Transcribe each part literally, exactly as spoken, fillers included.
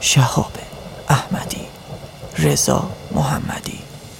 شهاب احمدی، رضا محمدی.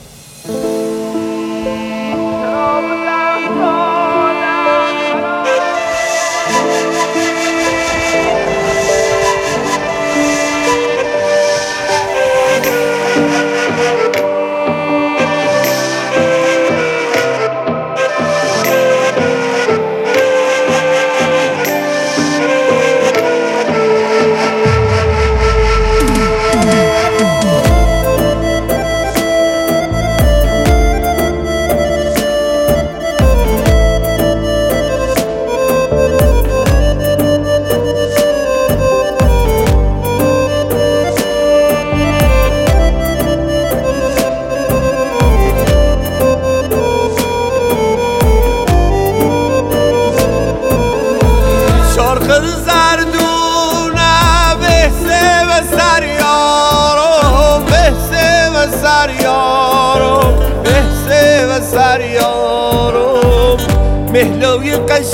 مهلوی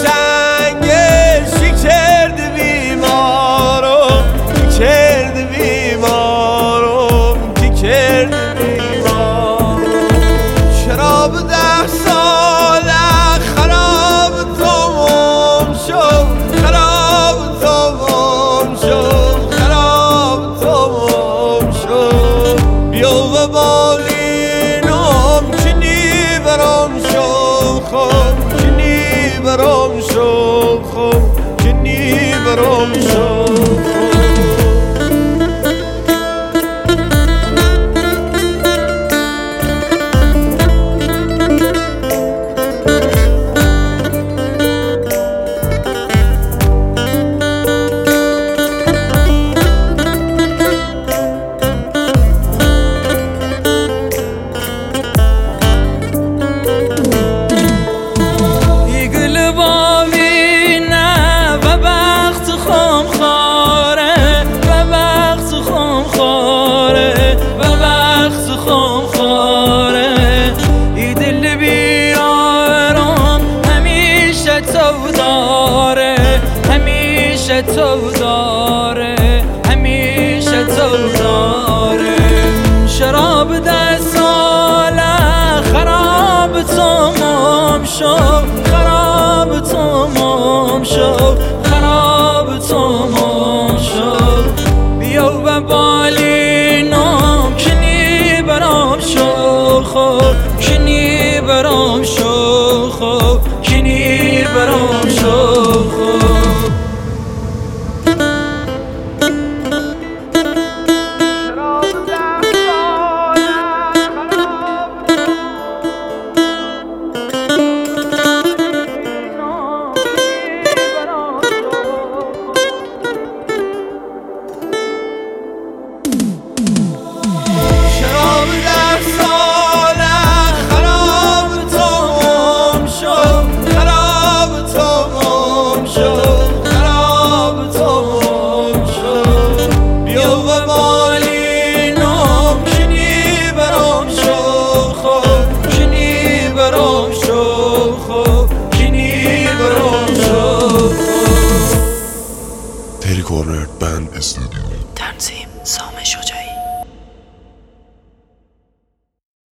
قشنگش کرد بیمارم، کرد بیمارم، کی کرد بیمارم. شراب ده ساله خراب تمام شد، خراب تمام شد، خراب تمام شد. بیا و بالینم کنی برام شد خود، برام شو خوب کنی برام شو تو داره، همیشه تو داره. شراب ده ساله خراب تمام شد، خراب تمام شد، خراب تمام شد. بیا و بالینم کنی برام شو خوب، کنی برام شو خوب، کنی برام شو خوب. Corner Band Studio. تنظیم سام شجاعی.